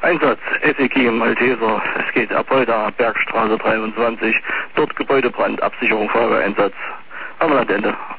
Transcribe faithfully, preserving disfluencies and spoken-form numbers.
Einsatz S E K Malteser. Es geht Apolda, Bergstraße dreiundzwanzig. Dort Gebäudebrand, Absicherung, Feuerwehreinsatz. Am Landende.